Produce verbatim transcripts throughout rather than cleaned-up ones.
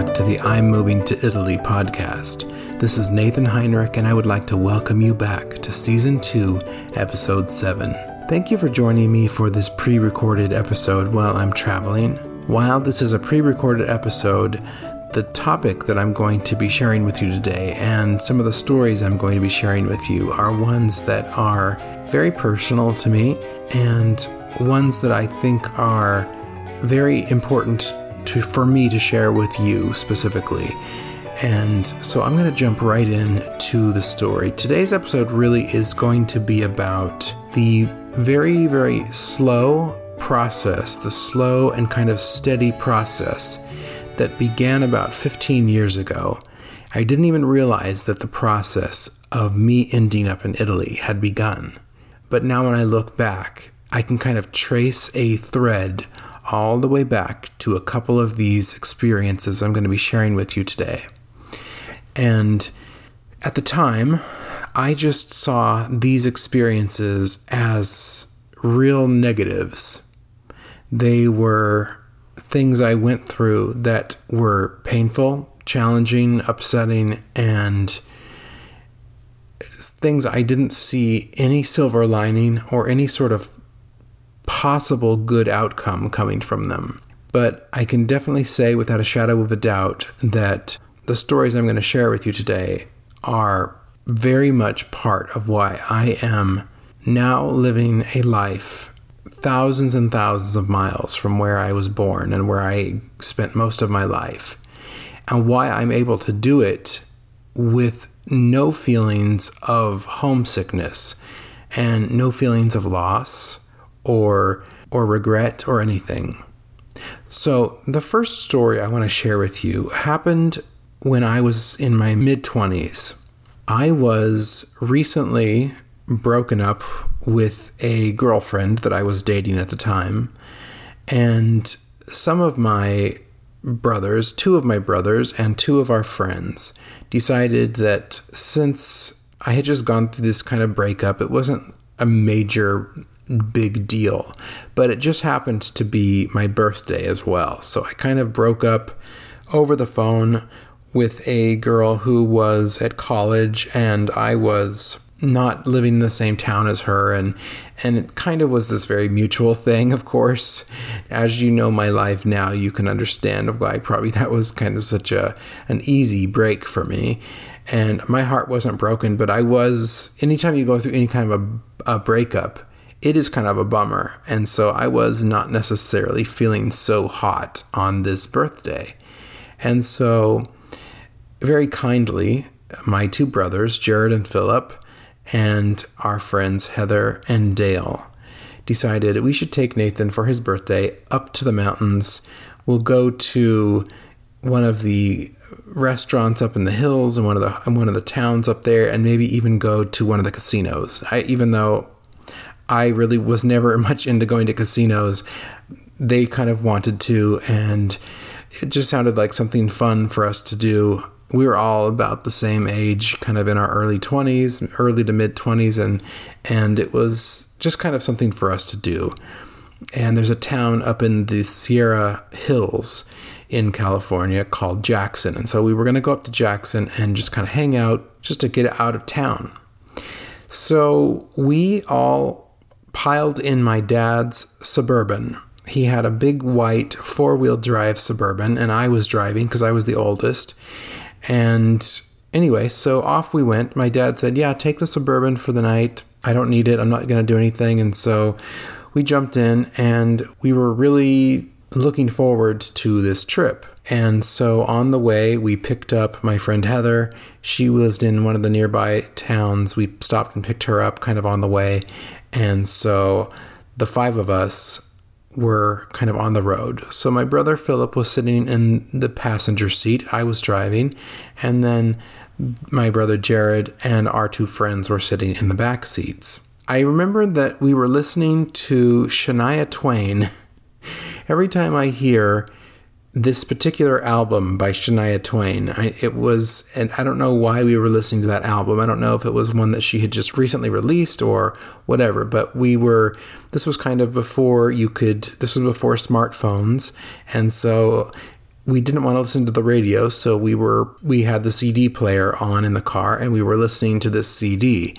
back to the I'm Moving to Italy podcast. This is Nathan Heinrich, and I would like to welcome you back to Season two, Episode seven. Thank you for joining me for this pre-recorded episode while I'm traveling. While this is a pre-recorded episode, the topic that I'm going to be sharing with you today and some of the stories I'm going to be sharing with you are ones that are very personal to me and ones that I think are very important to for me to share with you specifically. And so I'm going to jump right in to the story. Today's episode really is going to be about the very, very slow process, the slow and kind of steady process that began about fifteen years ago. I didn't even realize that the process of me ending up in Italy had begun. But now when I look back, I can kind of trace a thread all the way back to a couple of these experiences I'm going to be sharing with you today. And at the time, I just saw these experiences as real negatives. They were things I went through that were painful, challenging, upsetting, and things I didn't see any silver lining or any sort of possible good outcome coming from them. But I can definitely say without a shadow of a doubt that the stories I'm going to share with you today are very much part of why I am now living a life thousands and thousands of miles from where I was born and where I spent most of my life, and why I'm able to do it with no feelings of homesickness and no feelings of loss or or regret or anything. So the first story I want to share with you happened when I was in my mid-twenties. I was recently broken up with a girlfriend that I was dating at the time, and some of my brothers, two of my brothers and two of our friends decided that since I had just gone through this kind of breakup, it wasn't a major big deal, but it just happened to be my birthday as well. So I kind of broke up over the phone with a girl who was at college, and I was not living in the same town as her, and and it kind of was this very mutual thing, of course. As you know my life now, you can understand why probably that was kind of such a an easy break for me. And my heart wasn't broken, but I was, anytime you go through any kind of a, a breakup, it is kind of a bummer. And so I was not necessarily feeling so hot on this birthday. And so very kindly, my two brothers, Jared and Philip, and our friends Heather and Dale decided we should take Nathan for his birthday up to the mountains. We'll go to one of the restaurants up in the hills and one of the in one of the towns up there, and maybe even go to one of the casinos. I, even though I really was never much into going to casinos, they kind of wanted to, and it just sounded like something fun for us to do. We were all about the same age, kind of in our early twenties, early to mid twenties, and and it was just kind of something for us to do. And there's a town up in the Sierra Hills in California called Jackson. And so we were going to go up to Jackson and just kind of hang out, just to get out of town. So we all piled in my dad's Suburban. He had a big white four-wheel drive Suburban, and I was driving because I was the oldest. And anyway, so off we went. My dad said, yeah, take the Suburban for the night. I don't need it. I'm not going to do anything. And so we jumped in, and we were really looking forward to this trip. And so on the way, we picked up my friend Heather. She was in one of the nearby towns. We stopped and picked her up kind of on the way. And so the five of us were kind of on the road. So my brother Philip was sitting in the passenger seat. I was driving. And then my brother Jared and our two friends were sitting in the back seats. I remember that we were listening to Shania Twain. Every time I hear this particular album by Shania Twain, I, it was, and I don't know why we were listening to that album. I don't know if it was one that she had just recently released or whatever, but we were, this was kind of before you could, this was before smartphones. And so we didn't want to listen to the radio, so we were we had the C D player on in the car, and we were listening to this C D.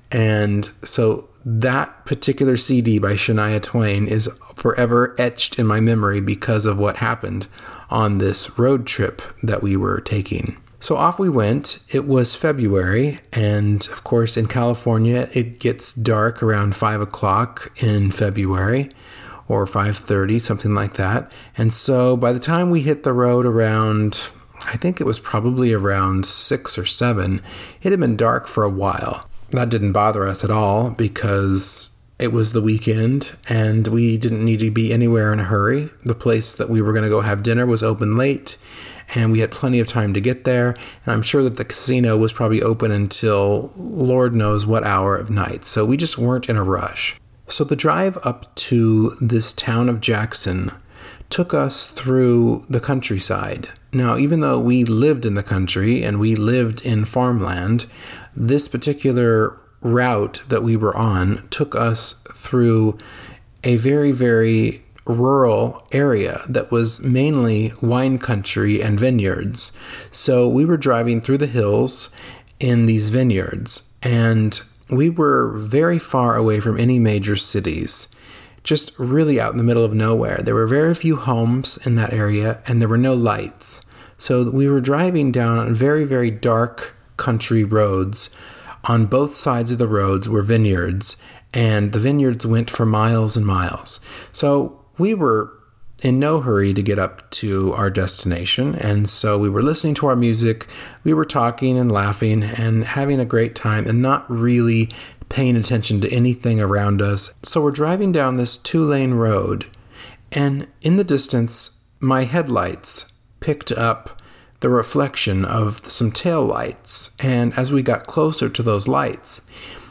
And so that particular C D by Shania Twain is forever etched in my memory because of what happened on this road trip that we were taking. So off we went. It was February, and of course in California it gets dark around five o'clock in February, or five thirty, something like that. And so by the time we hit the road around, I think it was probably around six or seven, it had been dark for a while. That didn't bother us at all because it was the weekend and we didn't need to be anywhere in a hurry. The place that we were going to go have dinner was open late, and we had plenty of time to get there. And I'm sure that the casino was probably open until Lord knows what hour of night. So we just weren't in a rush. So the drive up to this town of Jackson took us through the countryside. Now, even though we lived in the country and we lived in farmland, this particular route that we were on took us through a very, very rural area that was mainly wine country and vineyards. So we were driving through the hills in these vineyards, and we were very far away from any major cities, just really out in the middle of nowhere. There were very few homes in that area, and there were no lights. So we were driving down very, very dark country roads. On both sides of the roads were vineyards, and the vineyards went for miles and miles. So we were in no hurry to get up to our destination, and so we were listening to our music, we were talking and laughing and having a great time and not really paying attention to anything around us. So we're driving down this two-lane road, and in the distance, my headlights picked up the reflection of some tail lights, and as we got closer to those lights,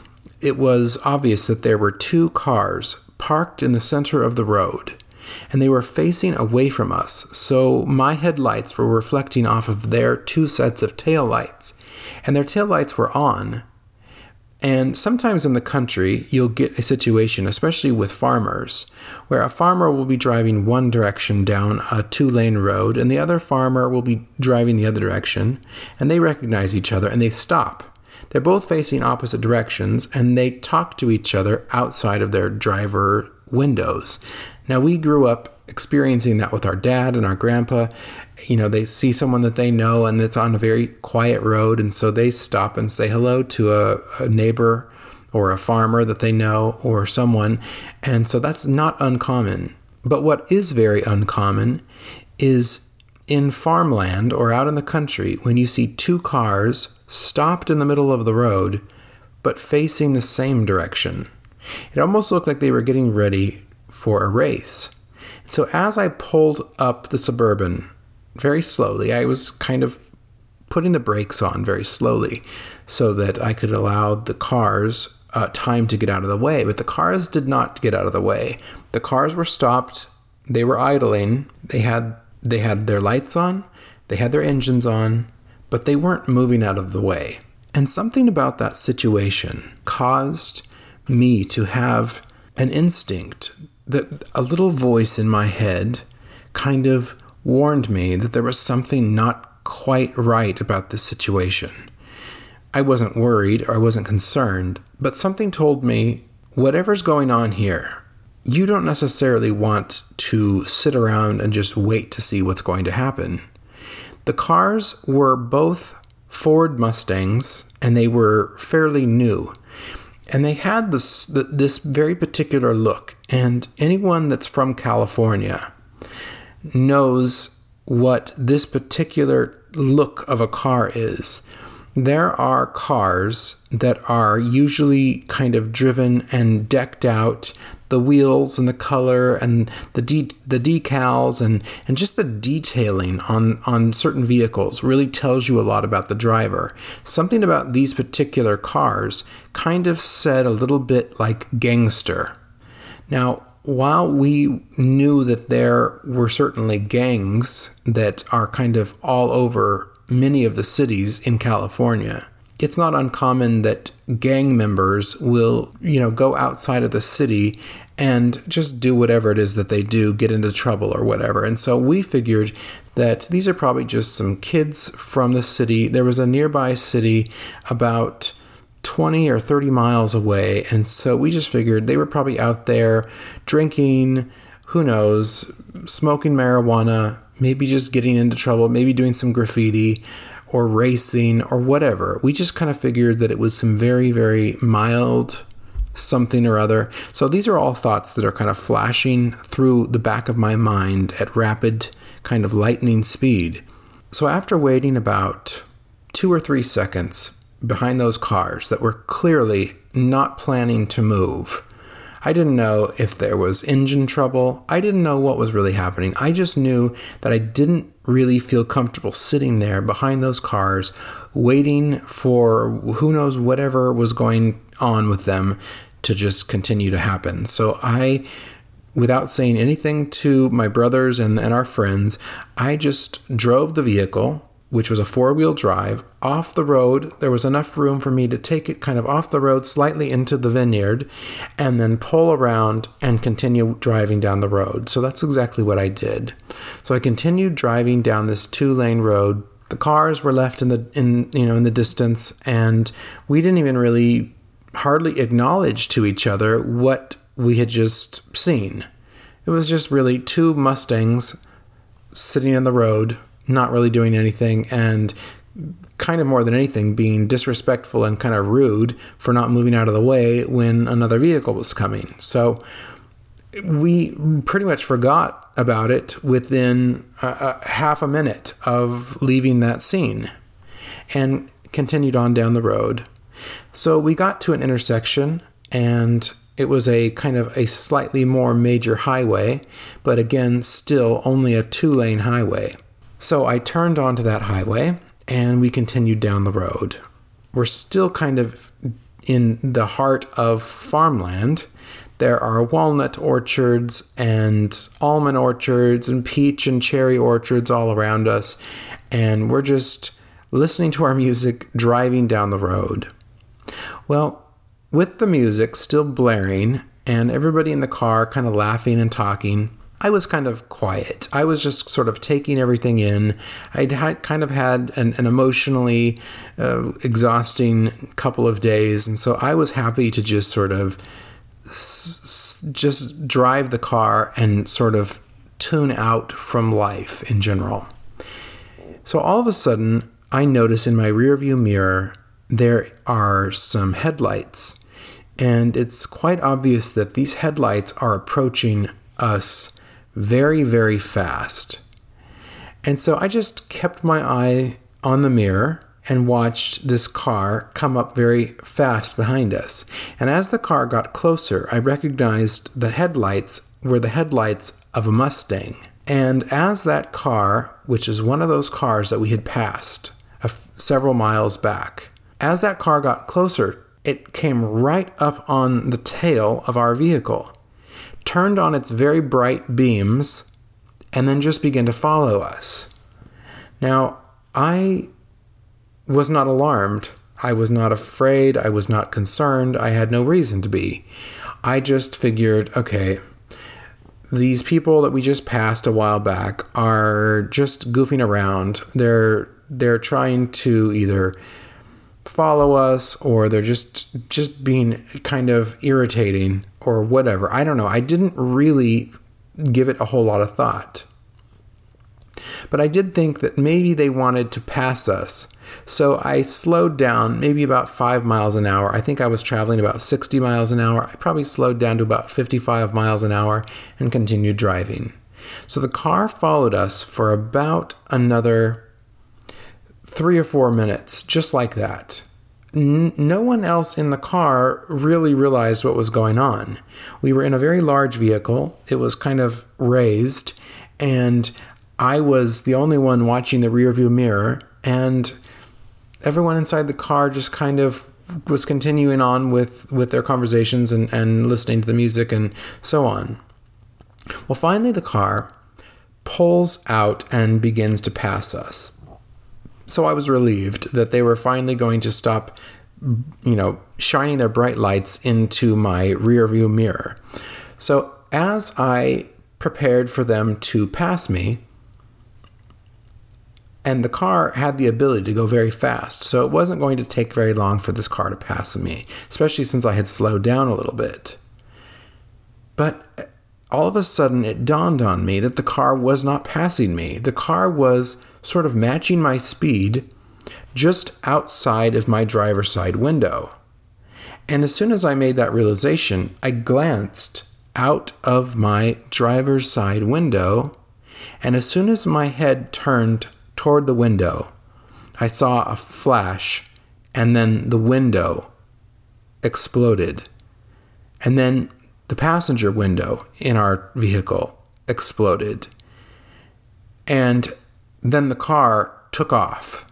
it was obvious that there were two cars parked in the center of the road, and they were facing away from us. So my headlights were reflecting off of their two sets of taillights, and their taillights were on. And sometimes in the country, you'll get a situation, especially with farmers, where a farmer will be driving one direction down a two-lane road, and the other farmer will be driving the other direction, and they recognize each other, and they stop. They're both facing opposite directions, and they talk to each other outside of their driver windows. Now, we grew up experiencing that with our dad and our grandpa. You know, they see someone that they know and it's on a very quiet road, and so they stop and say hello to a, a neighbor or a farmer that they know or someone. And so that's not uncommon. But what is very uncommon is in farmland or out in the country, when you see two cars stopped in the middle of the road, but facing the same direction. It almost looked like they were getting ready for a race. So as I pulled up the Suburban very slowly, I was kind of putting the brakes on very slowly so that I could allow the cars uh, time to get out of the way. But the cars did not get out of the way. The cars were stopped. They were idling. They had they had their lights on. They had their engines on, but they weren't moving out of the way. And something about that situation caused me to have an instinct that a little voice in my head kind of warned me that there was something not quite right about this situation. I wasn't worried or I wasn't concerned, but something told me, whatever's going on here, you don't necessarily want to sit around and just wait to see what's going to happen. The cars were both Ford Mustangs, and they were fairly new. And they had this this very particular look. And anyone that's from California knows what this particular look of a car is. There are cars that are usually kind of driven and decked out. The wheels and the color and the de- the decals and, and just the detailing on, on certain vehicles really tells you a lot about the driver. Something about these particular cars kind of said a little bit like gangster. Now, while we knew that there were certainly gangs that are kind of all over many of the cities in California, it's not uncommon that gang members will, you know, go outside of the city and just do whatever it is that they do, get into trouble or whatever. And so we figured that these are probably just some kids from the city. There was a nearby city about twenty or thirty miles away, and so we just figured they were probably out there drinking, who knows, smoking marijuana, maybe just getting into trouble, maybe doing some graffiti or racing or whatever. We just kind of figured that it was some very, very mild something or other. So these are all thoughts that are kind of flashing through the back of my mind at rapid kind of lightning speed. So after waiting about two or three seconds behind those cars that were clearly not planning to move, I didn't know if there was engine trouble. I didn't know what was really happening. I just knew that I didn't really feel comfortable sitting there behind those cars waiting for who knows whatever was going on with them to just continue to happen. So I, without saying anything to my brothers and, and our friends, I just drove the vehicle, which was a four-wheel drive, off the road. There was enough room for me to take it kind of off the road slightly into the vineyard and then pull around and continue driving down the road. So that's exactly what I did. So I continued driving down this two-lane road. The cars were left in the in you know in the distance, and we didn't even really hardly acknowledge to each other what we had just seen. It was just really two Mustangs sitting in the road, not really doing anything, and kind of more than anything being disrespectful and kind of rude for not moving out of the way when another vehicle was coming. So we pretty much forgot about it within a, a half a minute of leaving that scene and continued on down the road. So we got to an intersection, and it was a kind of a slightly more major highway, but again, still only a two-lane highway. So I turned onto that highway, and we continued down the road. We're still kind of in the heart of farmland. There are walnut orchards and almond orchards and peach and cherry orchards all around us, and we're just listening to our music, driving down the road. Well, with the music still blaring and everybody in the car kind of laughing and talking, I was kind of quiet. I was just sort of taking everything in. I'd had, kind of had an, an emotionally uh, exhausting couple of days, and so I was happy to just sort of s- s- just drive the car and sort of tune out from life in general. So all of a sudden, I notice in my rearview mirror there are some headlights, and it's quite obvious that these headlights are approaching us very, very fast. And so I just kept my eye on the mirror and watched this car come up very fast behind us. And as the car got closer, I recognized the headlights were the headlights of a Mustang. And as that car, which is one of those cars that we had passed a f- several miles back, as that car got closer, it came right up on the tail of our vehicle, turned on its very bright beams, and then just began to follow us. Now, I was not alarmed. I was not afraid. I was not concerned. I had no reason to be. I just figured, okay, these people that we just passed a while back are just goofing around. They're they're trying to either follow us, or they're just just being kind of irritating or whatever. I don't know. I didn't really give it a whole lot of thought. But I did think that maybe they wanted to pass us. So I slowed down maybe about five miles an hour. I think I was traveling about sixty miles an hour. I probably slowed down to about fifty-five miles an hour and continued driving. So the car followed us for about another three or four minutes, just like that. N- no one else in the car really realized what was going on. We were in a very large vehicle. It was kind of raised, and I was the only one watching the rearview mirror, and everyone inside the car just kind of was continuing on with, with their conversations and, and listening to the music and so on. Well, finally the car pulls out and begins to pass us. So I was relieved that they were finally going to stop, you know, shining their bright lights into my rearview mirror. So as I prepared for them to pass me, and the car had the ability to go very fast, so it wasn't going to take very long for this car to pass me, especially since I had slowed down a little bit. But all of a sudden, it dawned on me that the car was not passing me. The car was sort of matching my speed just outside of my driver's side window. And as soon as I made that realization, I glanced out of my driver's side window, and as soon as my head turned toward the window, I saw a flash, and then the window exploded. And then the passenger window in our vehicle exploded. And then the car took off.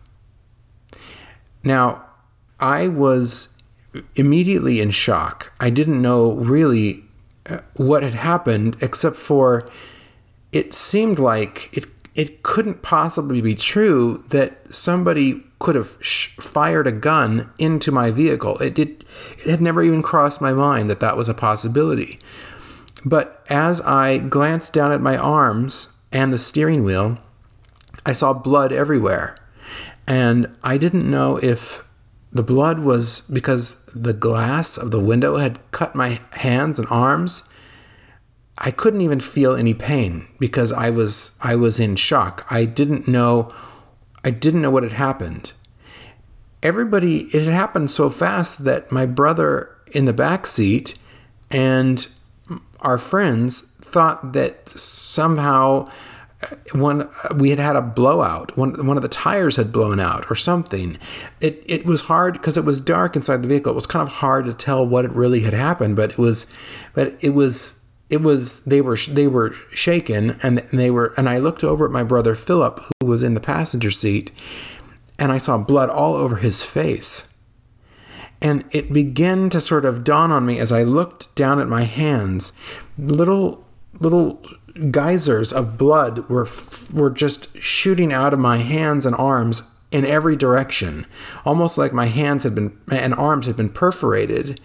Now, I was immediately in shock. I didn't know really what had happened, except for it seemed like it It couldn't possibly be true that somebody could have sh- fired a gun into my vehicle. It, it it had never even crossed my mind that that was a possibility. But as I glanced down at my arms and the steering wheel, I saw blood everywhere. And I didn't know if the blood was because the glass of the window had cut my hands and arms. I couldn't even feel any pain because I was I was in shock. I didn't know I didn't know what had happened. Everybody, it had happened so fast that my brother in the back seat and our friends thought that somehow one we had had a blowout. One one of the tires had blown out or something. It it was hard because it was dark inside the vehicle. It was kind of hard to tell what really had happened, but it was but it was It was, they were, they were shaken and they were, and I looked over at my brother Philip, who was in the passenger seat, and I saw blood all over his face. And it began to sort of dawn on me as I looked down at my hands, little, little geysers of blood were, were just shooting out of my hands and arms in every direction, almost like my hands had been, and arms had been perforated.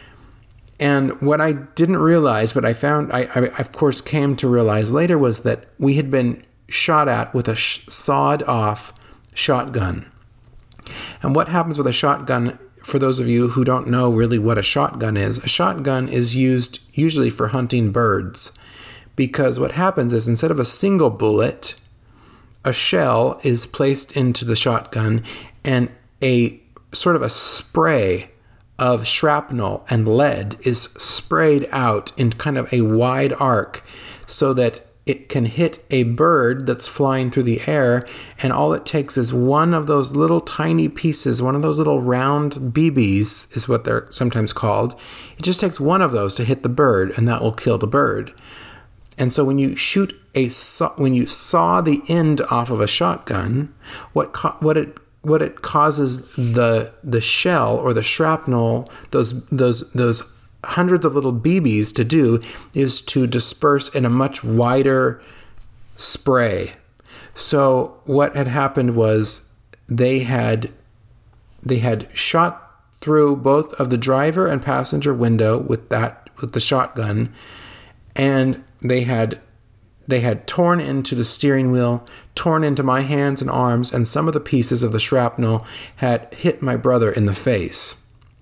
And what I didn't realize, but I found, I, I of course came to realize later, was that we had been shot at with a sh- sawed-off shotgun. And what happens with a shotgun, for those of you who don't know really what a shotgun is, a shotgun is used usually for hunting birds. Because what happens is instead of a single bullet, a shell is placed into the shotgun and a sort of a spray of shrapnel and lead is sprayed out in kind of a wide arc so that it can hit a bird that's flying through the air, and all it takes is one of those little tiny pieces, one of those little round B Bs is what they're sometimes called. It just takes one of those to hit the bird, and that will kill the bird. And so when you shoot a saw, when you saw the end off of a shotgun, what co- what it what it causes the the shell or the shrapnel, those those those hundreds of little B Bs to do is to disperse in a much wider spray. So what had happened was they had they had shot through both of the driver and passenger window with that with the shotgun, and they had They had torn into the steering wheel, torn into my hands and arms, and some of the pieces of the shrapnel had hit my brother in the face.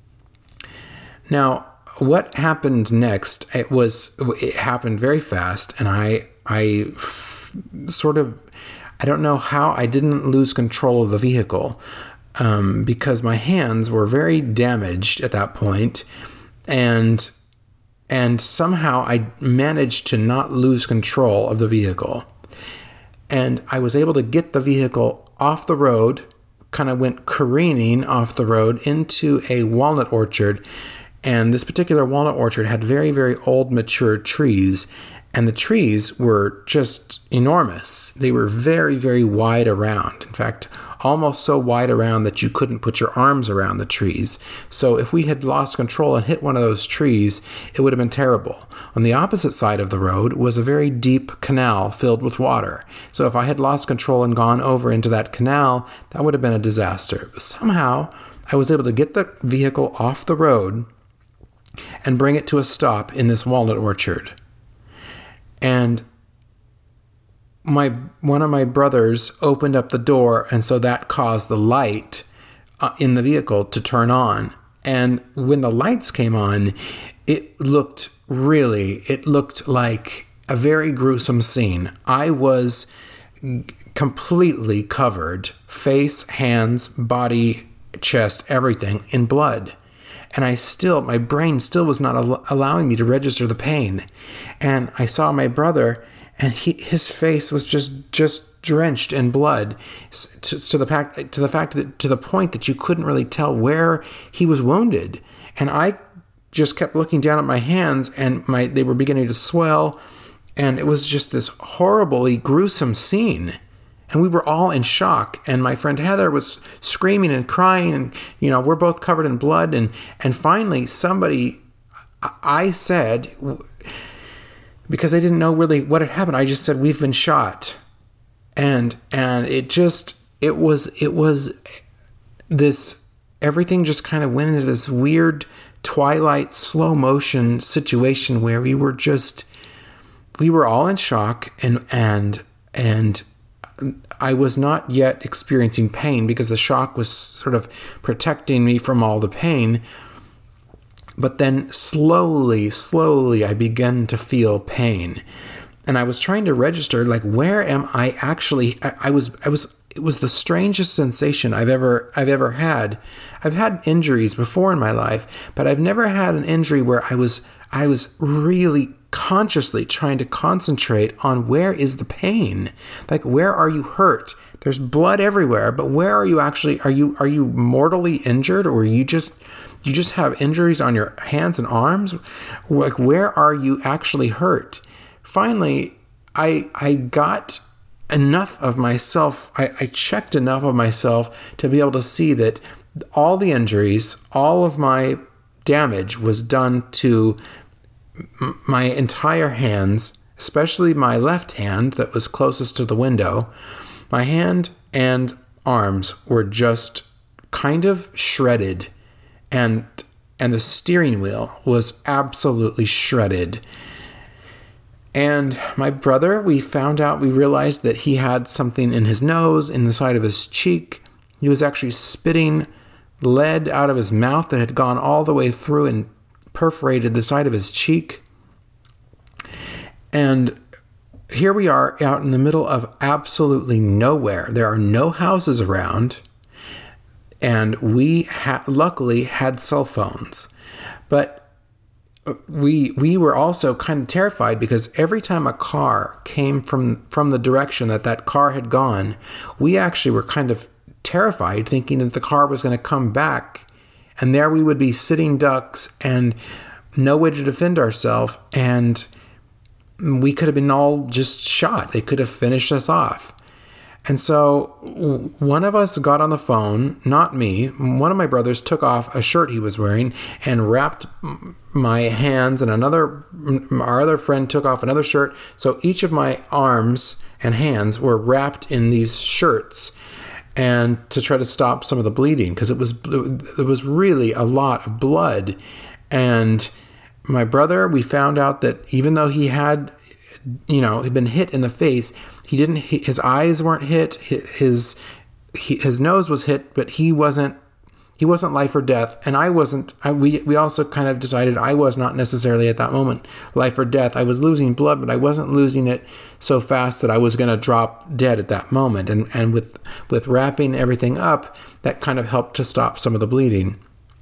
Now, what happened next? It was it happened very fast, and I I f- sort of I don't know how I didn't lose control of the vehicle um, because my hands were very damaged at that point, and. And somehow I managed to not lose control of the vehicle. And I was able to get the vehicle off the road, kind of went careening off the road into a walnut orchard. And this particular walnut orchard had very, very old, mature trees. And the trees were just enormous. They were very, very wide around. In fact, almost so wide around that you couldn't put your arms around the trees. So if we had lost control and hit one of those trees, it would have been terrible. On the opposite side of the road was a very deep canal filled with water. So if I had lost control and gone over into that canal, that would have been a disaster. But somehow I was able to get the vehicle off the road and bring it to a stop in this walnut orchard. And my one of my brothers opened up the door, and so that caused the light uh, in the vehicle to turn on. And when the lights came on, it looked really, it looked like a very gruesome scene. I was completely covered, face, hands, body, chest, everything, in blood. And I still, my brain still was not al- allowing me to register the pain. And I saw my brother, and he, his face was just, just drenched in blood to, to the fact, to the fact that, to the point that you couldn't really tell where he was wounded. And I just kept looking down at my hands, and my, they were beginning to swell. And it was just this horribly gruesome scene. And we were all in shock. And my friend Heather was screaming and crying. And, you know, we're both covered in blood. And, and finally, somebody, I said, because I didn't know really what had happened, I just said, we've been shot. And, and it just, it was, it was this, everything just kind of went into this weird Twilight slow motion situation where we were just, we were all in shock, and, and, and I was not yet experiencing pain because the shock was sort of protecting me from all the pain. But then slowly, slowly, I began to feel pain. And I was trying to register, like, where am I actually, I, I was, I was, it was the strangest sensation I've ever, I've ever had. I've had injuries before in my life, but I've never had an injury where I was, I was really consciously trying to concentrate on where is the pain? Like, where are you hurt? There's blood everywhere, but where are you actually, are you, are you mortally injured, or you just, you just have injuries on your hands and arms? Like, where are you actually hurt? Finally, I, I got enough of myself. I, I checked enough of myself to be able to see that all the injuries, all of my damage was done to my entire hands, especially my left hand that was closest to the window. My hand and arms were just kind of shredded, and and the steering wheel was absolutely shredded. And my brother, we found out, we realized that he had something in his nose, in the side of his cheek. He was actually spitting lead out of his mouth that had gone all the way through and perforated the side of his cheek. And here we are out in the middle of absolutely nowhere. There are no houses around. And we ha- luckily had cell phones. But we we were also kind of terrified, because every time a car came from, from the direction that that car had gone, we actually were kind of terrified, thinking that the car was going to come back, and there we would be sitting ducks and no way to defend ourselves, and we could have been all just shot. They could have finished us off. And so one of us got on the phone, not me. One of my brothers took off a shirt he was wearing and wrapped my hands, and another, our other friend took off another shirt. So each of my arms and hands were wrapped in these shirts, and to try to stop some of the bleeding, because it was, it was really a lot of blood. And my brother, we found out that even though he had, you know, he'd been hit in the face, he didn't, his eyes weren't hit, his, his nose was hit, but he wasn't, he wasn't life or death. And I wasn't, I, we, we also kind of decided I was not necessarily at that moment life or death. I was losing blood, but I wasn't losing it so fast that I was going to drop dead at that moment. And, and with, with wrapping everything up, that kind of helped to stop some of the bleeding.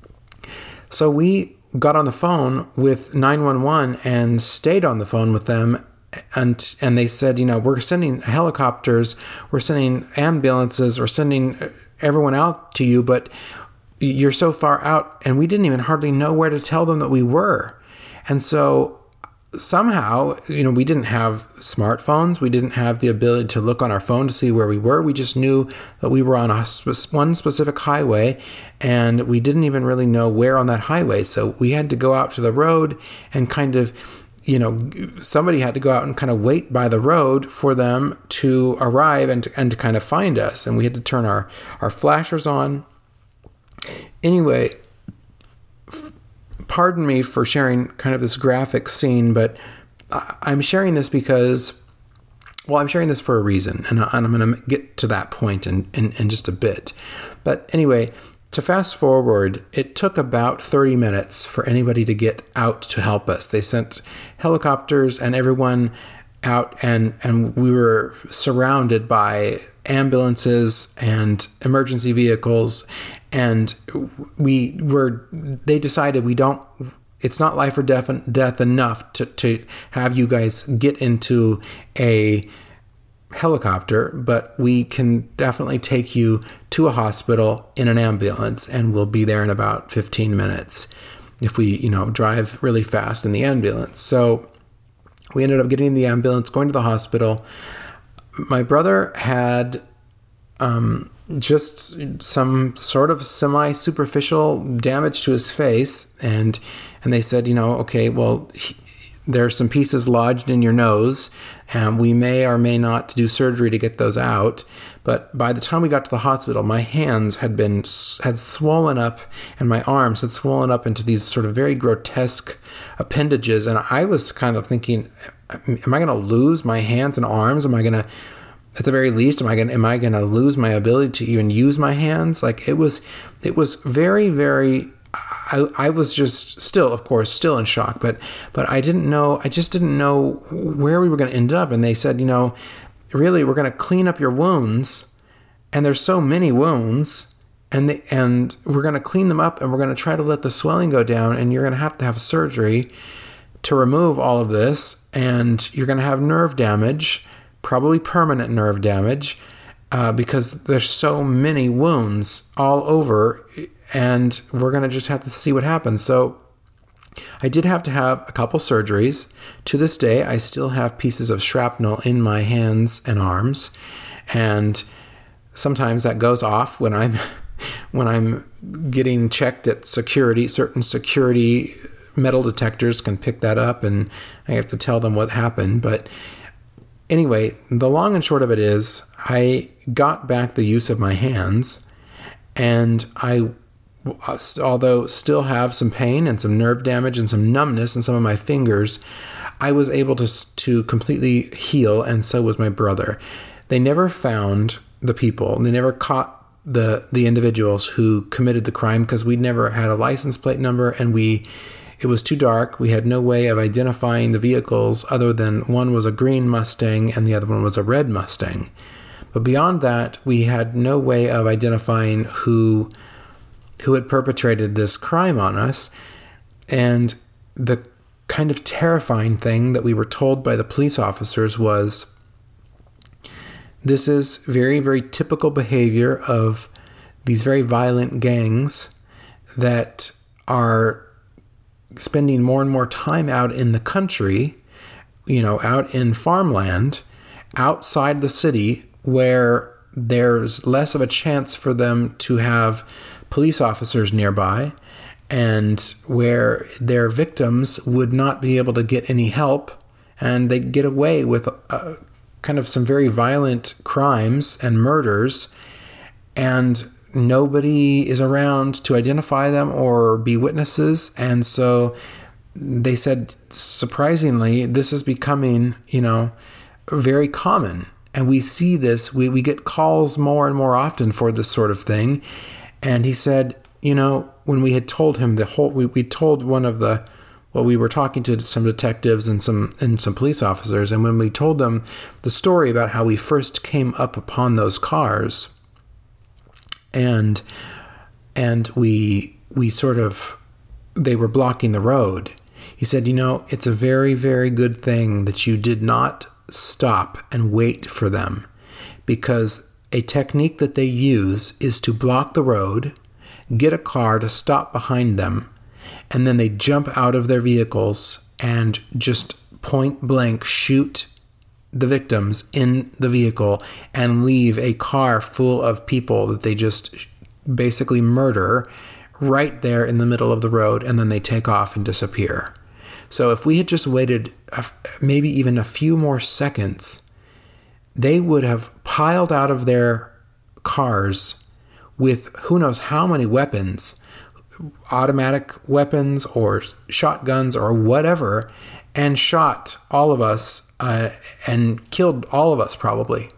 So we got on the phone with nine one one and stayed on the phone with them. And and they said, you know, we're sending helicopters, we're sending ambulances, we're sending everyone out to you, but you're so far out. And we didn't even hardly know where to tell them that we were. And so somehow, you know, we didn't have smartphones. We didn't have the ability to look on our phone to see where we were. We just knew that we were on a, one specific highway, and we didn't even really know where on that highway. So we had to go out to the road and kind of, you know, somebody had to go out and kind of wait by the road for them to arrive and to, and to kind of find us. And we had to turn our, our flashers on. Anyway, pardon me for sharing kind of this graphic scene, but I'm sharing this because, well, I'm sharing this for a reason, and I'm going to get to that point in, in, in just a bit. But anyway, to fast forward, it took about thirty minutes for anybody to get out to help us. They sent helicopters and everyone out, and, and we were surrounded by ambulances and emergency vehicles, and we were, they decided we don't, it's not life or death, death enough to, to have you guys get into a helicopter, but we can definitely take you to a hospital in an ambulance, and we'll be there in about fifteen minutes if we, you know, drive really fast in the ambulance. So we ended up getting in the ambulance, going to the hospital. My brother had um, just some sort of semi-superficial damage to his face, and and they said, you know, okay, well, he, there's some pieces lodged in your nose, and we may or may not do surgery to get those out. But by the time we got to the hospital, my hands had been had swollen up, and my arms had swollen up into these sort of very grotesque appendages. And I was kind of thinking, am I going to lose my hands and arms? Am I going to, at the very least, am I going am I going to lose my ability to even use my hands? Like it was, it was very, very. I, I was just still, of course, still in shock, but but I didn't know, I just didn't know where we were going to end up. And they said, you know, really, we're going to clean up your wounds, and there's so many wounds, and the, and we're going to clean them up, and we're going to try to let the swelling go down, and you're going to have to have surgery to remove all of this, and you're going to have nerve damage, probably permanent nerve damage, uh, because there's so many wounds all over, and we're going to just have to see what happens. So I did have to have a couple surgeries. To this day, I still have pieces of shrapnel in my hands and arms, and sometimes that goes off when I'm when I'm getting checked at security. Certain security metal detectors can pick that up, and I have to tell them what happened. But anyway, the long and short of it is I got back the use of my hands, and I, although still have some pain and some nerve damage and some numbness in some of my fingers, I was able to to completely heal, and so was my brother. They never found the people. They never caught the the individuals who committed the crime because we never had a license plate number, and we it was too dark. We had no way of identifying the vehicles other than one was a green Mustang and the other one was a red Mustang. But beyond that, we had no way of identifying who who had perpetrated this crime on us. And the kind of terrifying thing that we were told by the police officers was, this is very, very typical behavior of these very violent gangs that are spending more and more time out in the country, you know, out in farmland, outside the city, where there's less of a chance for them to have police officers nearby, and where their victims would not be able to get any help, and they get away with uh, kind of some very violent crimes and murders, and nobody is around to identify them or be witnesses. And so they said, surprisingly, this is becoming, you know, very common. And we see this, we, we get calls more and more often for this sort of thing. And he said, you know, when we had told him the whole, we, we told one of the, well, we were talking to some detectives and some and some police officers, and when we told them the story about how we first came up upon those cars, and and we we sort of, they were blocking the road, he said, you know, it's a very, very good thing that you did not stop and wait for them, because a technique that they use is to block the road, get a car to stop behind them, and then they jump out of their vehicles and just point blank shoot the victims in the vehicle and leave a car full of people that they just basically murder right there in the middle of the road, and then they take off and disappear. So if we had just waited maybe even a few more seconds, they would have piled out of their cars with who knows how many weapons, automatic weapons or shotguns or whatever and shot all of us uh, and killed all of us probably.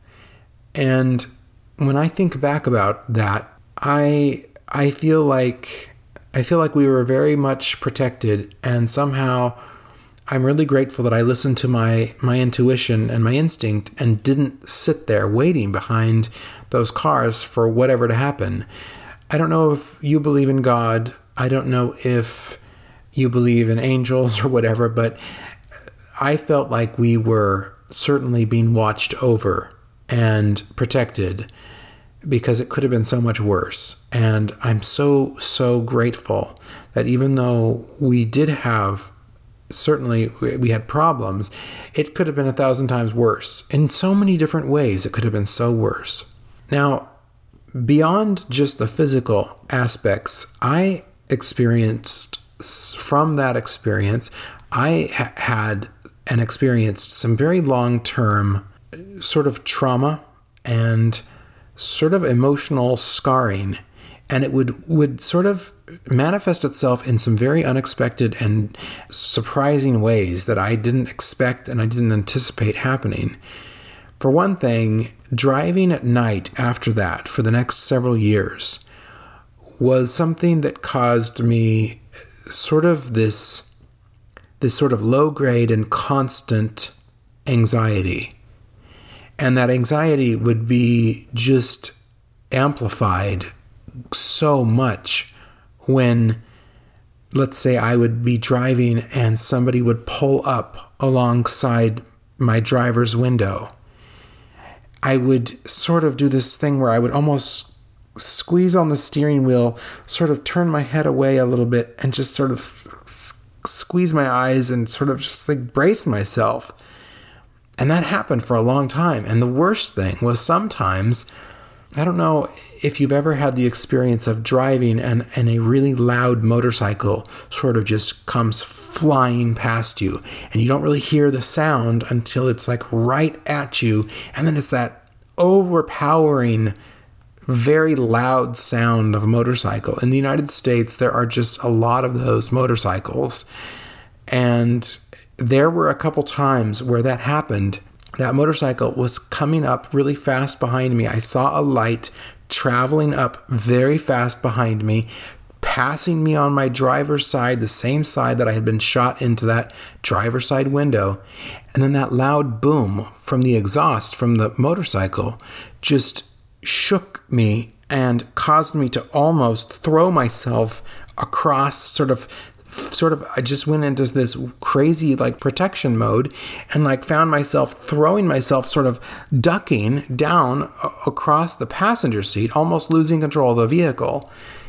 And when I think back about that, I I feel like I feel like we were very much protected, and somehow I'm really grateful that I listened to my my intuition and my instinct and didn't sit there waiting behind those cars for whatever to happen. I don't know if you believe in God. I don't know if you believe in angels or whatever, but I felt like we were certainly being watched over and protected, because it could have been so much worse. And I'm so, so grateful that even though we did have, certainly we had problems, it could have been a thousand times worse. In so many different ways, it could have been so worse. Now, beyond just the physical aspects, I experienced, from that experience, I ha- had and experienced some very long-term sort of trauma and sort of emotional scarring, and it would, would sort of manifest itself in some very unexpected and surprising ways that I didn't expect and I didn't anticipate happening. For one thing, driving at night after that for the next several years was something that caused me sort of this, this sort of low-grade and constant anxiety. And that anxiety would be just amplified so much when, let's say, I would be driving and somebody would pull up alongside my driver's window. I would sort of do this thing where I would almost squeeze on the steering wheel, sort of turn my head away a little bit and just sort of squeeze my eyes and sort of just like brace myself. And that happened for a long time. And the worst thing was sometimes, I don't know if you've ever had the experience of driving and, and a really loud motorcycle sort of just comes flying past you and you don't really hear the sound until it's like right at you. And then it's that overpowering, very loud sound of a motorcycle. In the United States, there are just a lot of those motorcycles. And there were a couple times where that happened. That motorcycle was coming up really fast behind me. I saw a light traveling up very fast behind me, passing me on my driver's side, the same side that I had been shot into that driver's side window. And then that loud boom from the exhaust from the motorcycle just shook me and caused me to almost throw myself across sort of sort of, I just went into this crazy like protection mode and like found myself throwing myself sort of ducking down a- across the passenger seat, almost losing control of the vehicle.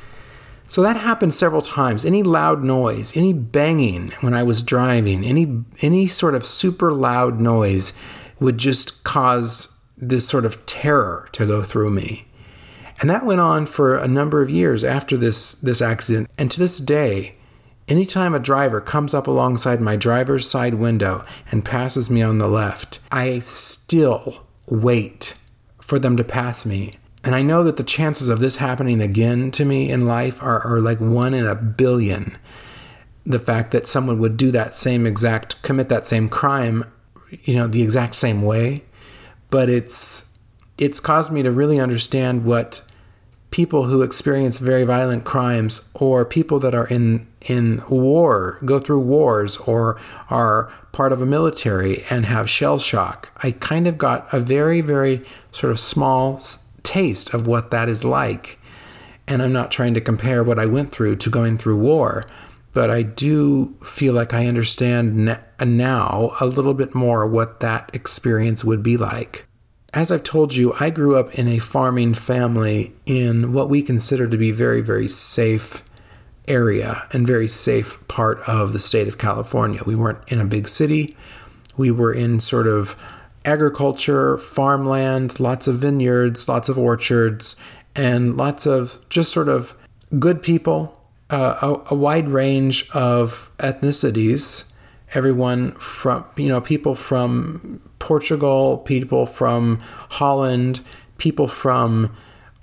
So that happened several times. Any loud noise, any banging when I was driving, any any sort of super loud noise would just cause this sort of terror to go through me. And that went on for a number of years after this this accident. And to this day, anytime a driver comes up alongside my driver's side window and passes me on the left, I still wait for them to pass me. And I know that the chances of this happening again to me in life are, are like one in a billion. The fact that someone would do that same exact, commit that same crime, you know, the exact same way. But it's it's caused me to really understand what people who experience very violent crimes, or people that are in in war, go through wars, or are part of a military and have shell shock. I kind of got a very, very sort of small taste of what that is like. And I'm not trying to compare what I went through to going through war, but I do feel like I understand now a little bit more what that experience would be like. As I've told you, I grew up in a farming family in what we consider to be very, very safe area and very safe part of the state of California. We weren't in a big city. We were in sort of agriculture, farmland, lots of vineyards, lots of orchards, and lots of just sort of good people, uh, a, a wide range of ethnicities. Everyone from, you know, people from Portugal, people from Holland, people from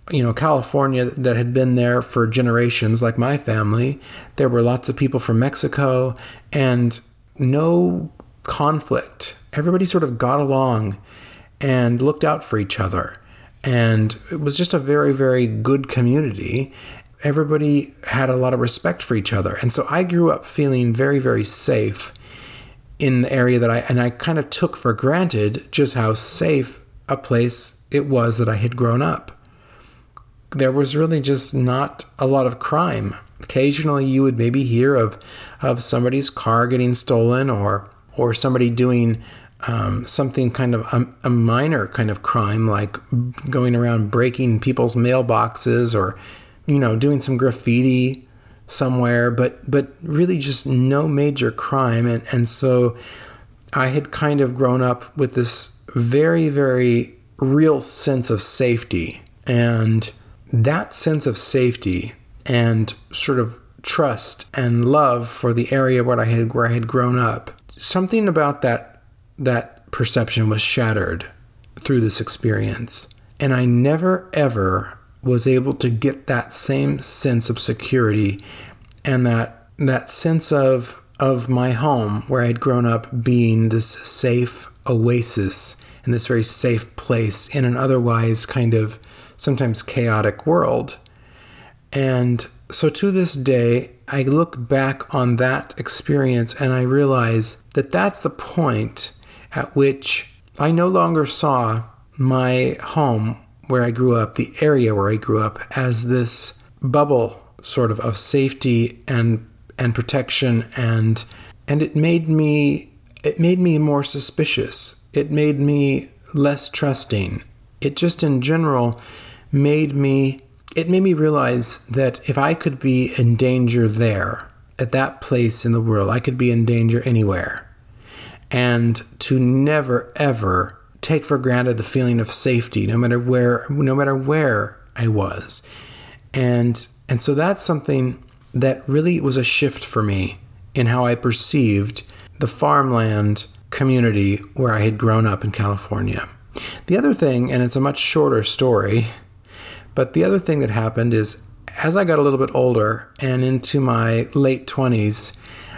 you know, California that had been there for generations, like my family. There were lots of people from Mexico and no conflict. Everybody sort of got along and looked out for each other. And it was just a very, very good community. Everybody had a lot of respect for each other. And so I grew up feeling very, very safe in the area that I, and I kind of took for granted just how safe a place it was that I had grown up. There was really just not a lot of crime. Occasionally you would maybe hear of of somebody's car getting stolen or or somebody doing um, something kind of a, a minor kind of crime, like going around breaking people's mailboxes or, you know, doing some graffiti somewhere, but but really just no major crime. And, and so I had kind of grown up with this very, very real sense of safety. And that sense of safety and sort of trust and love for the area where I had where I had grown up, something about that that perception was shattered through this experience. And I never ever was able to get that same sense of security and that that sense of of my home where I had grown up being this safe oasis and this very safe place in an otherwise kind of sometimes chaotic world. And so to this day, I look back on that experience and I realize that that's the point at which I no longer saw my home where I grew up, the area where I grew up, as this bubble sort of of safety and and protection, and and it made me it made me more suspicious. It made me less trusting. It just in general made me, it made me realize that if I could be in danger there, at that place in the world, I could be in danger anywhere. And to never, ever take for granted the feeling of safety, no matter where, no matter where I was. And, and so that's something that really was a shift for me in how I perceived the farmland community where I had grown up in California. The other thing, and it's a much shorter story, but the other thing that happened is as I got a little bit older and into my late twenties,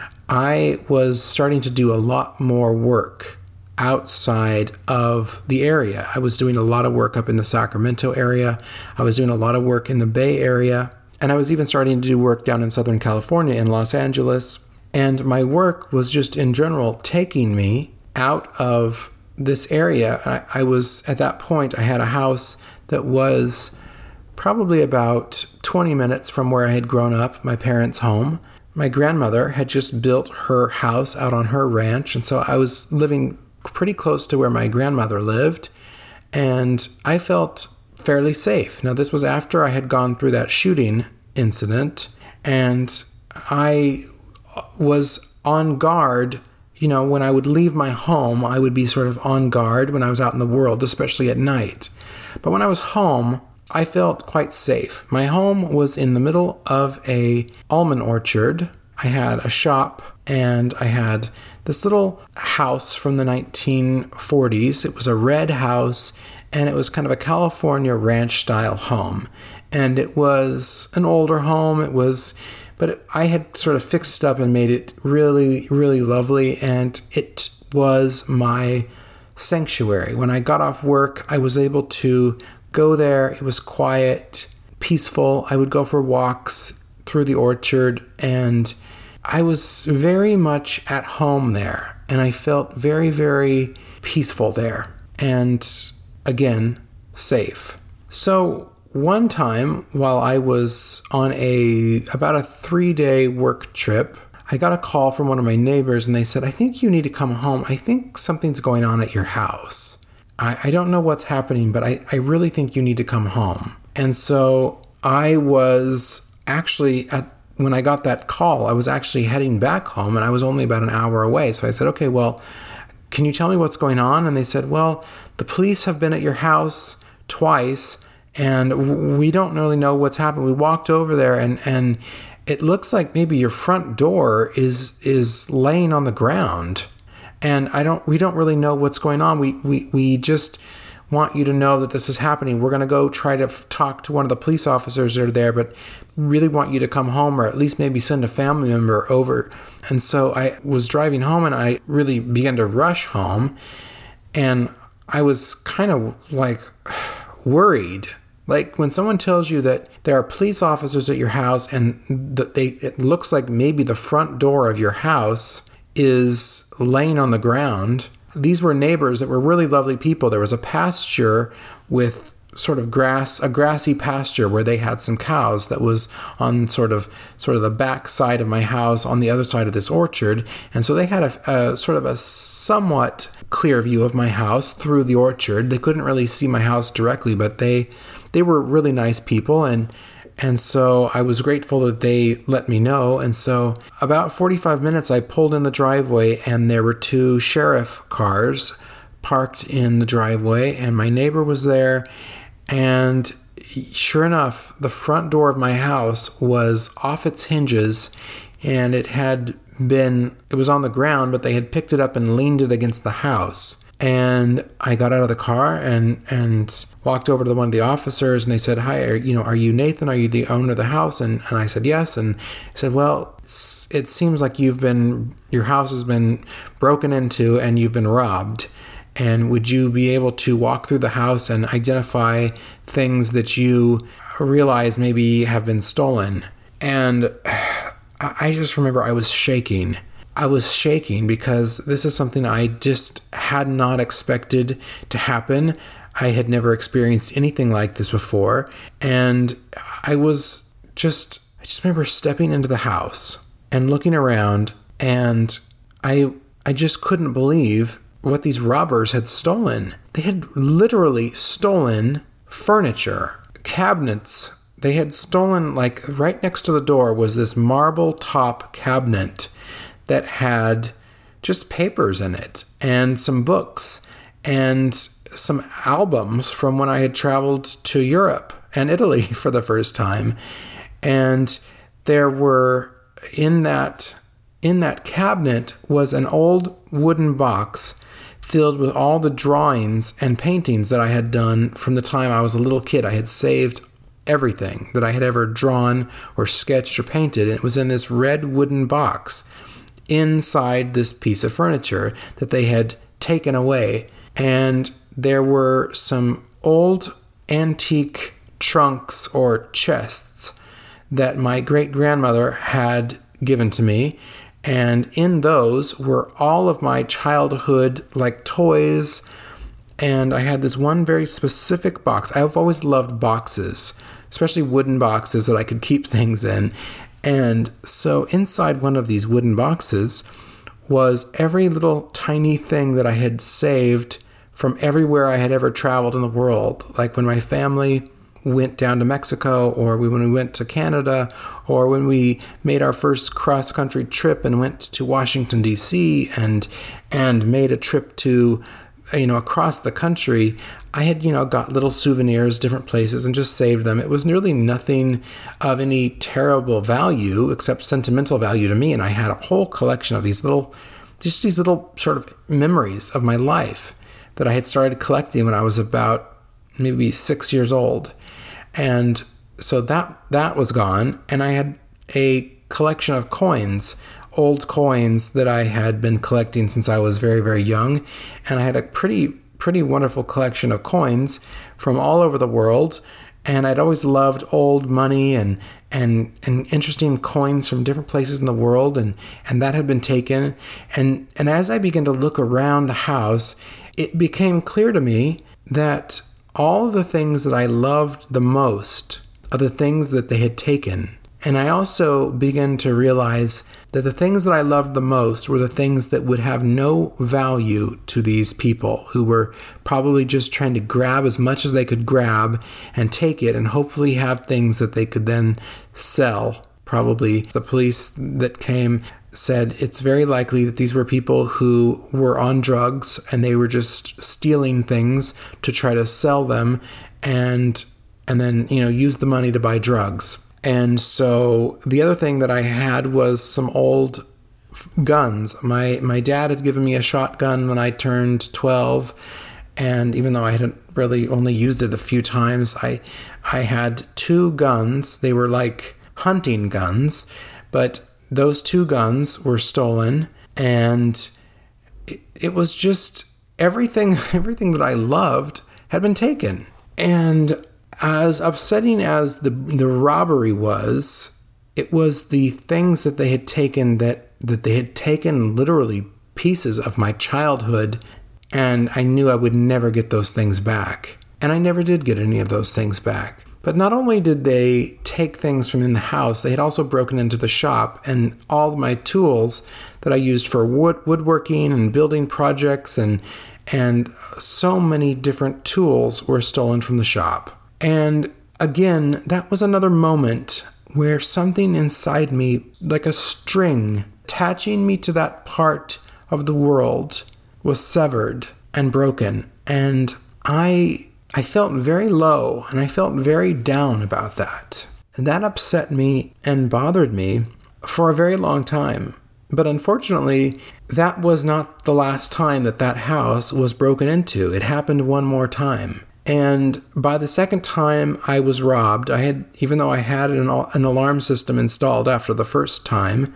I was starting to do a lot more work outside of the area. I was doing a lot of work up in the Sacramento area. I was doing a lot of work in the Bay Area. And I was even starting to do work down in Southern California in Los Angeles. And my work was just in general taking me out of this area. I, I was, at that point, I had a house that was probably about twenty minutes from where I had grown up, my parents' home. My grandmother had just built her house out on her ranch, and so I was living pretty close to where my grandmother lived, and I felt fairly safe. Now, this was after I had gone through that shooting incident, and I was on guard. You know, when I would leave my home, I would be sort of on guard when I was out in the world, especially at night. But when I was home, I felt quite safe. My home was in the middle of a almond orchard. I had a shop and I had this little house from the nineteen forties. It was a red house and it was kind of a California ranch style home. And it was an older home. It was, but it, I had sort of fixed it up and made it really, really lovely. And it was my sanctuary. When I got off work, I was able to go there. It was quiet, peaceful. I would go for walks through the orchard and I was very much at home there. And I felt very, very peaceful there. And again, safe. So one time while I was on a about a three-day work trip, I got a call from one of my neighbors and they said, I think you need to come home. I think something's going on at your house. I, I don't know what's happening, but I, I really think you need to come home. And so I was actually, at, when I got that call, I was actually heading back home and I was only about an hour away. So I said, okay, well, can you tell me what's going on? And they said, well, the police have been at your house twice and we don't really know what's happened. We walked over there and, and it looks like maybe your front door is is laying on the ground. And I don't we don't really know what's going on. We we we just want you to know that this is happening. We're going to go try to f- talk to one of the police officers that are there, but really want you to come home or at least maybe send a family member over. And so I was driving home and I really began to rush home. And I was kind of like worried. Like when someone tells you that there are police officers at your house and that they, it looks like maybe the front door of your house is laying on the ground. These were neighbors that were really lovely people. There was a pasture with sort of grass, a grassy pasture where they had some cows that was on sort of sort of the back side of my house on the other side of this orchard. And so they had a, a sort of a somewhat clear view of my house through the orchard. They couldn't really see my house directly, but they they were really nice people. And And so I was grateful that they let me know. And so about forty-five minutes, I pulled in the driveway and there were two sheriff cars parked in the driveway and my neighbor was there. And sure enough, the front door of my house was off its hinges and it had been, it was on the ground, but they had picked it up and leaned it against the house. And I got out of the car and, and walked over to one of the officers and they said, hi, are, you know, are you Nathan? Are you the owner of the house? And, and I said, yes. And I said, well, it seems like you've been, your house has been broken into and you've been robbed. And would you be able to walk through the house and identify things that you realize maybe have been stolen? And I just remember I was shaking. I was shaking because this is something I just had not expected to happen. I had never experienced anything like this before. And I was just, I just remember stepping into the house and looking around and I, I just couldn't believe what these robbers had stolen. They had literally stolen furniture, cabinets. They had stolen, like right next to the door was this marble top cabinet that had just papers in it and some books and some albums from when I had traveled to Europe and Italy for the first time. And there were in that in that cabinet was an old wooden box filled with all the drawings and paintings that I had done from the time I was a little kid. I had saved everything that I had ever drawn or sketched or painted. And it was in this red wooden box inside this piece of furniture that they had taken away. And there were some old antique trunks or chests that my great-grandmother had given to me. And in those were all of my childhood, like toys. And I had this one very specific box. I've always loved boxes, especially wooden boxes that I could keep things in. And so inside one of these wooden boxes was every little tiny thing that I had saved from everywhere I had ever traveled in the world. Like when my family went down to Mexico, or when we went to Canada, or when we made our first cross-country trip and went to Washington, D C and and made a trip to, you know, across the country. I had, you know, got little souvenirs, different places, and just saved them. It was nearly nothing of any terrible value except sentimental value to me. And I had a whole collection of these little, just these little sort of memories of my life that I had started collecting when I was about maybe six years old. And so that that was gone. And I had a collection of coins, old coins that I had been collecting since I was very, very young. And I had a pretty, pretty wonderful collection of coins from all over the world. And I'd always loved old money and and and interesting coins from different places in the world. And, and that had been taken. And, and as I began to look around the house, it became clear to me that all of the things that I loved the most are the things that they had taken. And I also began to realize that the things that I loved the most were the things that would have no value to these people who were probably just trying to grab as much as they could grab and take it and hopefully have things that they could then sell. Probably the police that came said it's very likely that these were people who were on drugs and they were just stealing things to try to sell them and and then, you know, use the money to buy drugs. And so the other thing that I had was some old guns. My my dad had given me a shotgun when I turned twelve, And even though I hadn't really only used it a few times, I I had two guns. They were like hunting guns, but those two guns were stolen, and it, it was just everything everything that I loved had been taken. And as upsetting as the the robbery was, it was the things that they had taken that that they had taken literally pieces of my childhood, and I knew I would never get those things back. And I never did get any of those things back. But not only did they take things from in the house, they had also broken into the shop, and all of my tools that I used for wood woodworking and building projects and and so many different tools were stolen from the shop. And again, that was another moment where something inside me, like a string attaching me to that part of the world, was severed and broken. And I I felt very low, and I felt very down about that. And that upset me and bothered me for a very long time. But unfortunately, that was not the last time that that house was broken into. It happened one more time. And by the second time I was robbed, I had, even though I had an, an alarm system installed after the first time,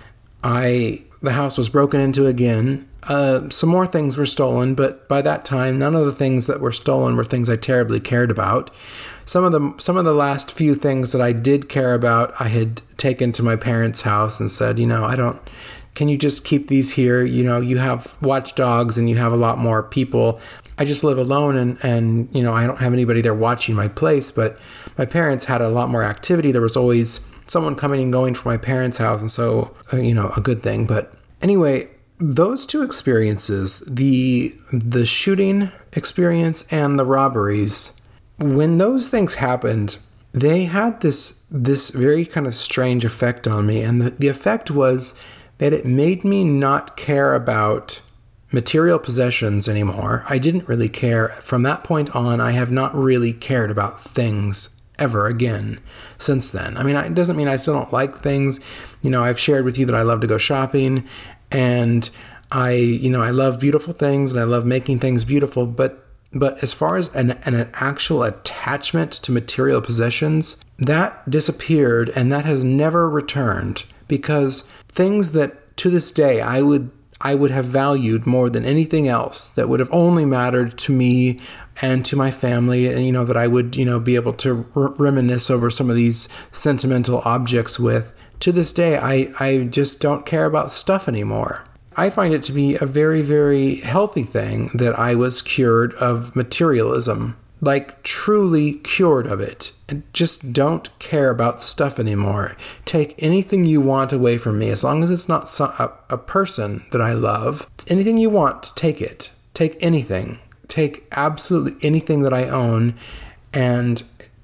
I the house was broken into again. Uh, some more things were stolen, but by that time, none of the things that were stolen were things I terribly cared about. Some of the some of the last few things that I did care about, I had taken to my parents' house and said, you know, I don't. Can you just keep these here? You know, you have watchdogs and you have a lot more people. I just live alone, and, and, you know, I don't have anybody there watching my place, but my parents had a lot more activity. There was always someone coming and going from my parents' house, and so, uh, you know, a good thing. But anyway, those two experiences, the the shooting experience and the robberies, when those things happened, they had this this very kind of strange effect on me. And the, the effect was that it made me not care about material possessions anymore. I didn't really care. From that point on, I have not really cared about things ever again since then. I mean, it doesn't mean I still don't like things. You know, I've shared with you that I love to go shopping, and I, you know, I love beautiful things and I love making things beautiful, but but as far as an, an actual attachment to material possessions, that disappeared, and that has never returned, because things that to this day I would I would have valued more than anything else, that would have only mattered to me and to my family, and, you know, that I would, you know, be able to r- reminisce over some of these sentimental objects with. To this day, I, I just don't care about stuff anymore. I find it to be a very, very healthy thing that I was cured of materialism, like truly cured of it. And just don't care about stuff anymore. Take anything you want away from me, as long as it's not some, a, a person that I love. Anything you want, take it. Take anything. Take absolutely anything that I own, and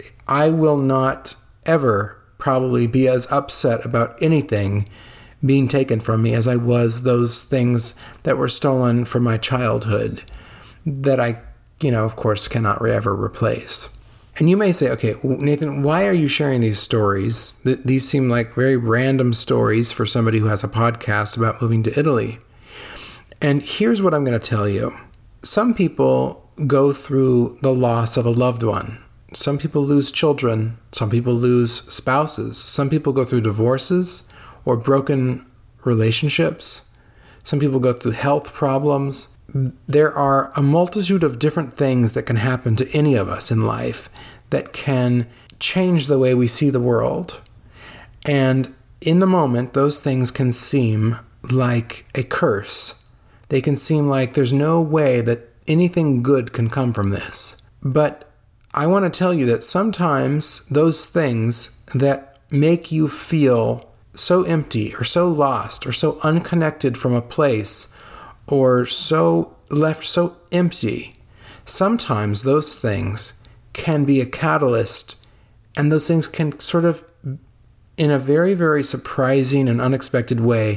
I will not ever probably be as upset about anything being taken from me as I was those things that were stolen from my childhood that I, you know, of course, cannot ever replace. And you may say, okay, Nathan, why are you sharing these stories? Th- these seem like very random stories for somebody who has a podcast about moving to Italy. And here's what I'm going to tell you. Some people go through the loss of a loved one. Some people lose children. Some people lose spouses. Some people go through divorces or broken relationships. Some people go through health problems. There are a multitude of different things that can happen to any of us in life that can change the way we see the world. And in the moment, those things can seem like a curse. They can seem like there's no way that anything good can come from this. But I want to tell you that sometimes those things that make you feel so empty or so lost or so unconnected from a place or so left so empty, sometimes those things can be a catalyst, and those things can sort of, in a very, very surprising and unexpected way,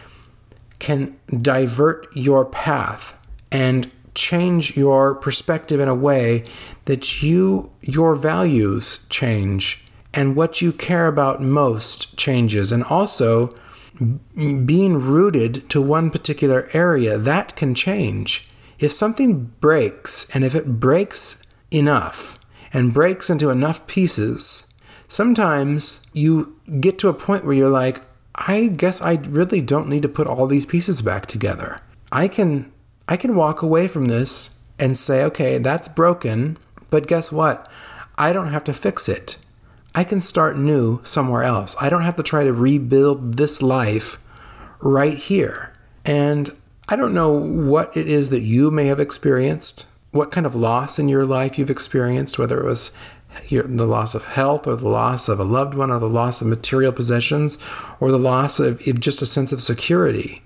can divert your path and change your perspective in a way that you, your values change, and what you care about most changes. And also, being rooted to one particular area, that can change. if something breaks, and if it breaks enough and breaks into enough pieces, sometimes you get to a point where you're like, I guess I really don't need to put all these pieces back together. I can I can walk away from this and say, okay, that's broken, but guess what? I don't have to fix it. I can start new somewhere else. I don't have to try to rebuild this life right here. And I don't know what it is that you may have experienced, what kind of loss in your life you've experienced, whether it was your, the loss of health or the loss of a loved one or the loss of material possessions or the loss of, of just a sense of security.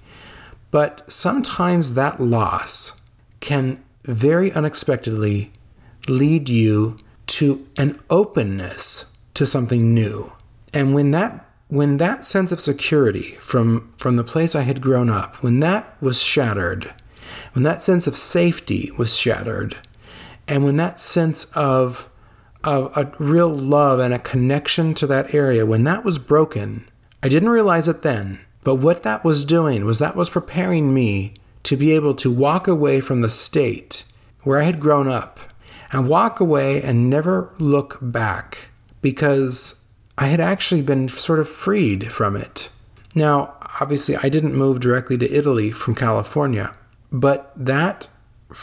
But sometimes that loss can very unexpectedly lead you to an openness to something new. And when that when that sense of security from, from the place I had grown up, when that was shattered, when that sense of safety was shattered, and when that sense of, of a real love and a connection to that area, when that was broken, I didn't realize it then, but what that was doing was that was preparing me to be able to walk away from the state where I had grown up and walk away and never look back, because I had actually been sort of freed from it. Now, obviously, I didn't move directly to Italy from California, but that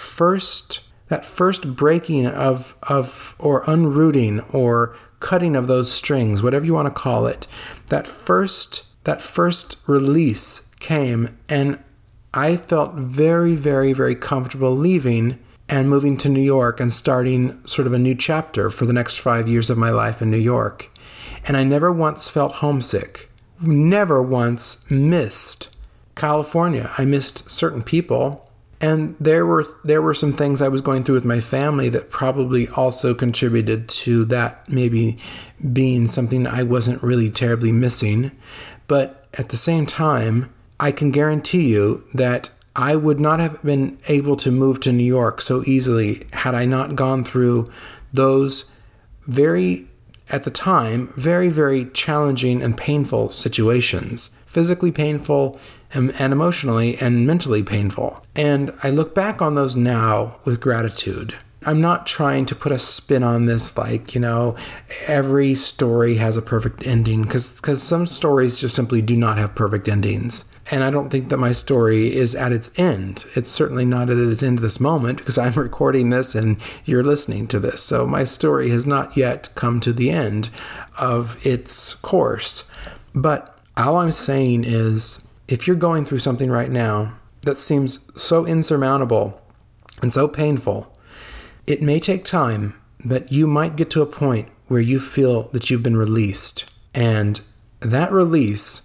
first that first breaking of of or unrooting or cutting of those strings, whatever you want to call it, that first that first release came, and I felt very, very, very comfortable leaving and moving to New York and starting sort of a new chapter for the next five years of my life in New York. And I never once felt homesick, never once missed California. I missed certain people, and there were there were some things I was going through with my family that probably also contributed to that maybe being something I wasn't really terribly missing. But at the same time, I can guarantee you that I would not have been able to move to New York so easily had I not gone through those very, at the time, very, very challenging and painful situations, physically painful and, and emotionally and mentally painful. And I look back on those now with gratitude. I'm not trying to put a spin on this like, you know, every story has a perfect ending, because because some stories just simply do not have perfect endings. And I don't think that my story is at its end. It's certainly not at its end this moment, because I'm recording this and you're listening to this. So my story has not yet come to the end of its course. But all I'm saying is, if you're going through something right now that seems so insurmountable and so painful, it may take time, but you might get to a point where you feel that you've been released. And that release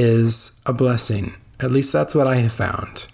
is a blessing. At least that's what I have found.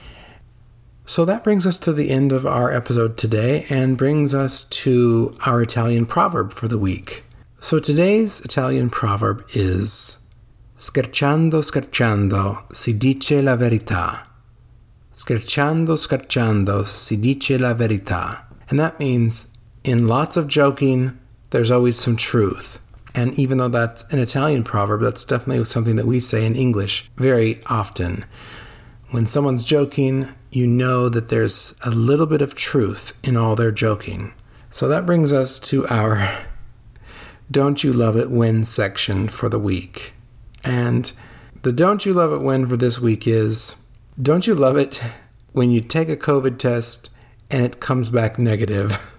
So that brings us to the end of our episode today and brings us to our Italian proverb for the week. So today's Italian proverb is Scherciando, scherciando, si dice la verità. Scherciando, scherciando, si dice la verità. And that means, in lots of joking, there's always some truth. And even though that's an Italian proverb, that's definitely something that we say in English very often. When someone's joking, you know that there's a little bit of truth in all their joking. So that brings us to our Don't You Love It When section for the week. And the Don't You Love It When for this week is, don't you love it when you take a COVID test and it comes back negative?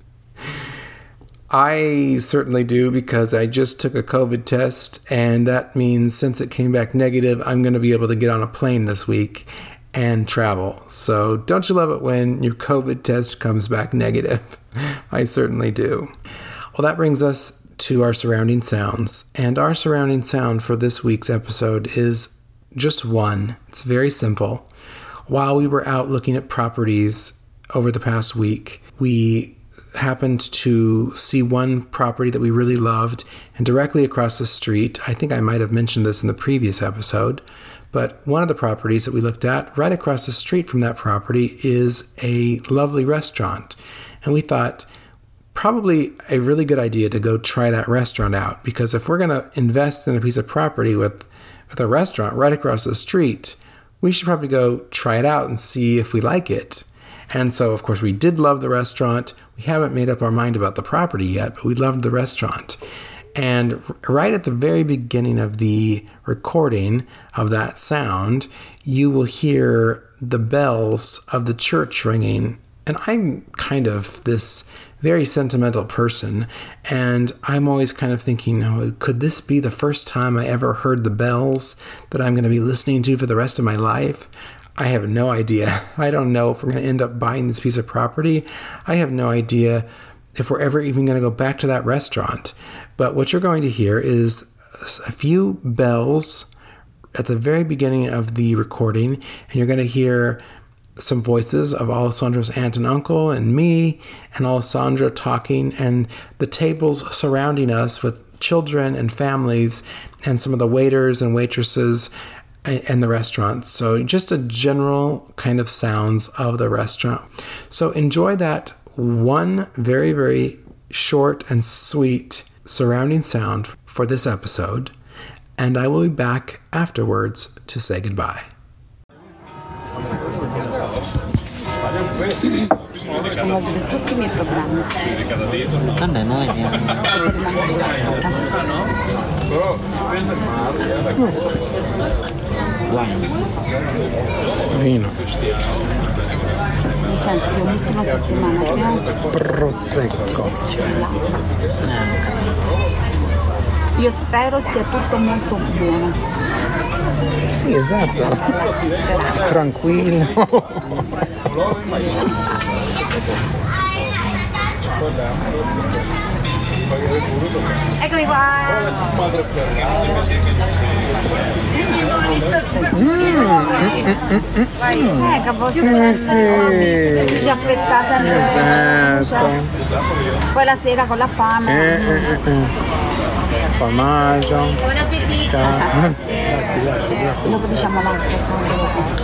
I certainly do, because I just took a COVID test, and that means since it came back negative, I'm going to be able to get on a plane this week and travel. So don't you love it when your COVID test comes back negative? I certainly do. Well, that brings us to our surrounding sounds. And our surrounding sound for this week's episode is just one. It's very simple. While we were out looking at properties over the past week, we happened to see one property that we really loved, and directly across the street, I think I might have mentioned this in the previous episode, but one of the properties that we looked at, right across the street from that property, is a lovely restaurant. And we thought, probably a really good idea to go try that restaurant out, because if we're going to invest in a piece of property with, with a restaurant right across the street, we should probably go try it out and see if we like it. And so, of course, we did love the restaurant. We haven't made up our mind about the property yet, but we loved the restaurant. And right at the very beginning of the recording of that sound, you will hear the bells of the church ringing. And I'm kind of this very sentimental person, and I'm always kind of thinking, oh, could this be the first time I ever heard the bells that I'm going to be listening to for the rest of my life? I have no idea. I don't know if we're going to end up buying this piece of property. I have no idea if we're ever even going to go back to that restaurant. But what you're going to hear is a few bells at the very beginning of the recording, and you're going to hear some voices of Alessandro's aunt and uncle and me and Alessandro talking, and the tables surrounding us with children and families and some of the waiters and waitresses and the restaurant. So just a general kind of sounds of the restaurant. So enjoy that one very, very short and sweet surrounding sound for this episode, and I will be back afterwards to say goodbye. Conosco tutti i miei programmi. Vabbè, noi vediamo. Vino. Nel senso che l'ultima settimana che ho Prosecco. io spero sia tutto molto buono. Sì, esatto. Tranquillo. Eccomi qua. Eh, cavolate. Ci affetta sempre. Poi la sera con la fame. Eh, eh, eh. Formaggio. Buon appetito. Grazie, grazie, grazie. Dopo diciamo l'altro.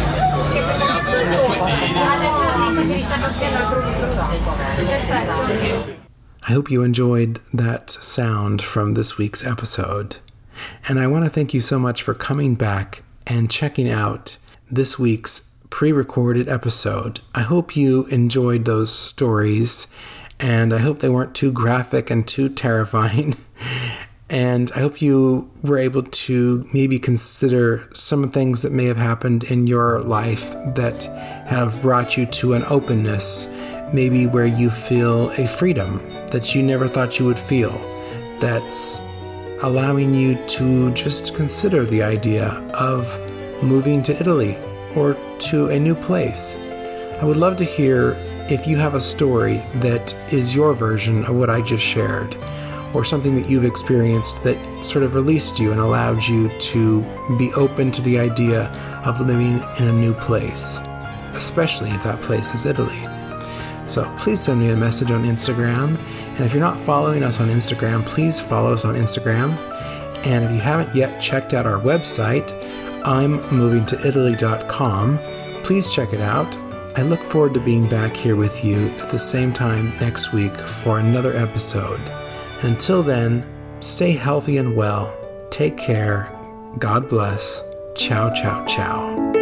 I hope you enjoyed that sound from this week's episode. And I want to thank you so much for coming back and checking out this week's pre-recorded episode. I hope you enjoyed those stories, and I hope they weren't too graphic and too terrifying. And I hope you were able to maybe consider some things that may have happened in your life that have brought you to an openness, maybe where you feel a freedom that you never thought you would feel, that's allowing you to just consider the idea of moving to Italy or to a new place. I would love to hear if you have a story that is your version of what I just shared, or something that you've experienced that sort of released you and allowed you to be open to the idea of living in a new place, especially if that place is Italy. So please send me a message on Instagram. And if you're not following us on Instagram, please follow us on Instagram. And if you haven't yet checked out our website, I'm moving to italy dot com, please check it out. I look forward to being back here with you at the same time next week for another episode. Until then, stay healthy and well. Take care. God bless. Ciao, ciao, ciao.